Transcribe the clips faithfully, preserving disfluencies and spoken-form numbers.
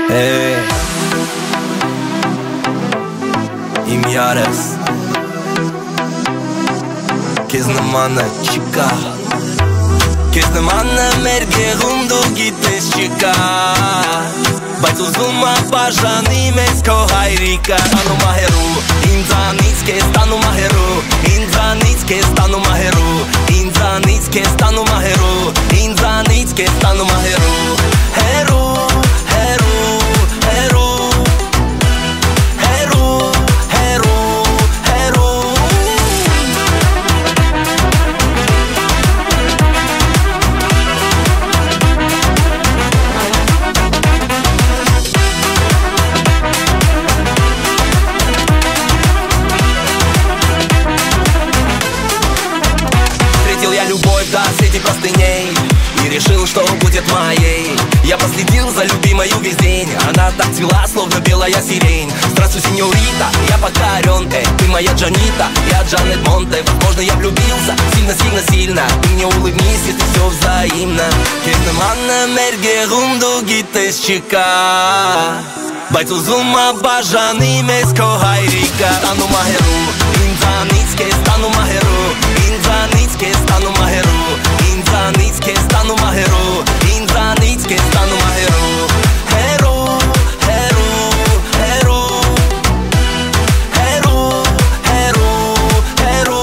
Hey, im Jahres Քեզ նմանը չկա Քեզ նմանը մեր գեղում դու գիտես չկա Բայց ուզում ա բաժանի մեզ քո հայրիկը Տանում ա հեռու, ինձանից քեզ տանում ա հեռու Ինձանից քեզ տանում ա հեռու Ինձանից քեզ տանում ա հեռու Ինձանից քեզ տանում ա հեռու Հեռու, հեռու, հեռու простыней и решил, что будет моей. Я последил за любимой весь день. Она так цвела, словно белая сирень. Здравствуй, сеньорита, я покорен. Эй, ты моя Джанита, я Джанет Монте. Возможно, я влюбился сильно-сильно-сильно. Ты мне улыбнись, если все взаимно. Քեզ նման մեր գեղում դու գիտես չկա Բայց ուզում ա բաժանի մեզ քո հայրիկը Տանում ա հեռու, ինձանից քեզ տանում ա հեռու Ինձանից քեզ տանում ա հեռու Ինձանից քեզ տանում ա հեռու Ինձանից քեզ տանում ա հեռու Հեռու, հեռու, հեռու Հեռու, հեռու, հեռու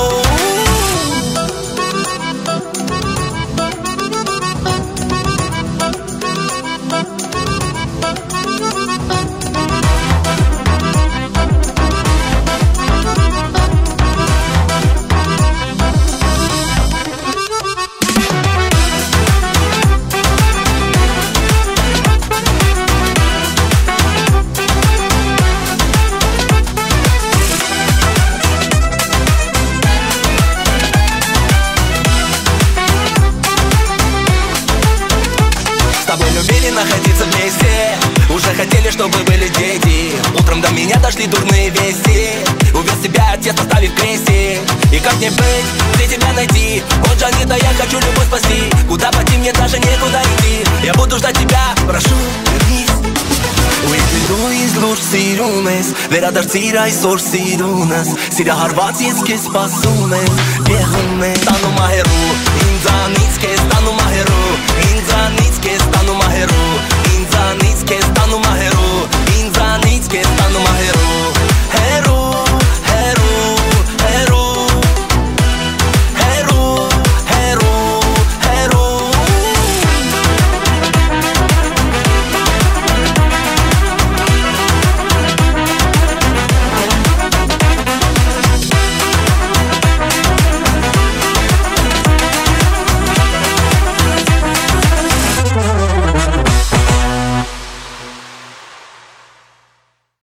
находиться вместе Уже хотели, чтобы были дети Утром до меня дошли дурные вести Увез тебя отец, оставив в кресте И как мне быть, где тебя найти? Вот Джанита, я хочу любовь спасти Куда пойти, мне даже некуда идти Я буду ждать тебя, прошу, вернись Ուիզի դու ինձ լուրջ սիրում ես Վերադարձիր այսօր սիրունս Սիրահարված ես քեզ սպասում ես Գեղում ես Տանում ա հեռու